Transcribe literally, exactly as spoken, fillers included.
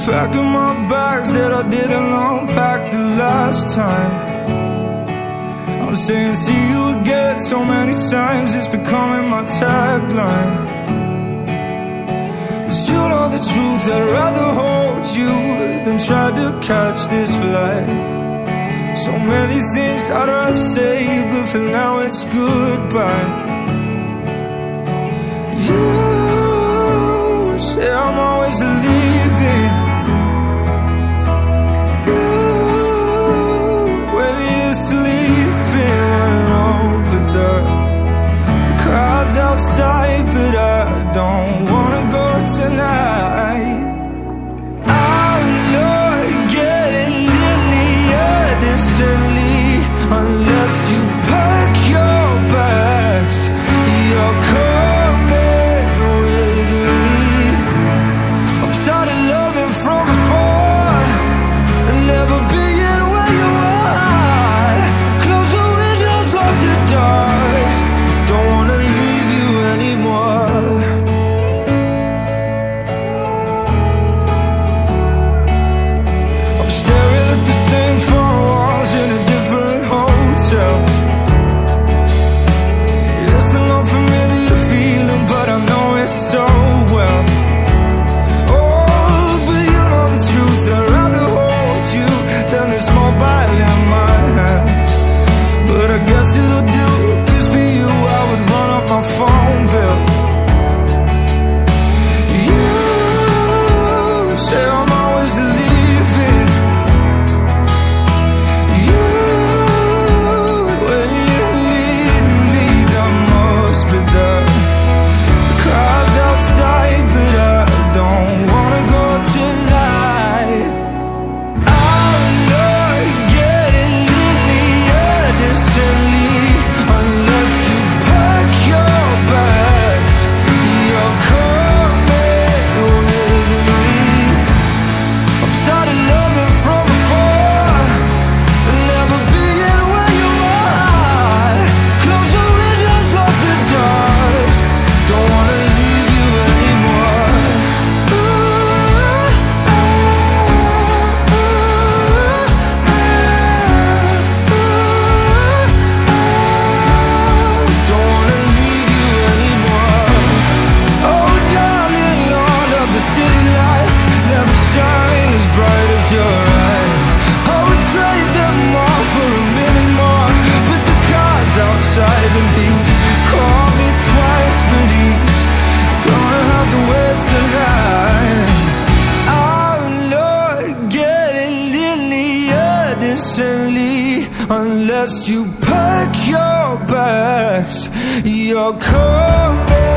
Packing my bags that I didn't unpack the last time. I'm saying see you again so many times, it's becoming my tagline. Cause you know the truth, I'd rather hold you than try to catch this flight. So many things I'd rather say, but for now it's goodbye. You say I'm always leaving. You, when you sleeping alone, but the, the crowd's outside, but I don't wanna go tonight. I'm not getting nearly distantly unless you pack your bags. You're coming with me. I'm tired of loving from before and never being where you are. Close the windows, lock the doors. Don't wanna leave you anymore. I'm staring at the same four walls in a different hotel. It's an unfamiliar feeling, but I know it so well. Oh, but you know the truth, I'd rather hold you than this mobile in my hands. But I guess it'll do, cause for you I would run up my phone bill. You say I'm always leaving. You, when you lead me, that must be there. The crowd's outside, but I don't wanna go tonight. I'm not getting nearly distantly unless you pack your bags. You're coming with me. I'm tired of loving from before and never being where you are. Close the windows, lock the doors. Don't wanna leave you anymore. Ooh, ah, ah, ooh, ah, ooh, ah. Don't wanna leave you anymore. Oh darling, Lord of the city lights never shine as bright as your eyes. I would trade them all for a minute more, but the car's outside and he's called me twice, but he's gonna have to wait tonight. I'm not getting nearly distantly unless you pack your bags. You're coming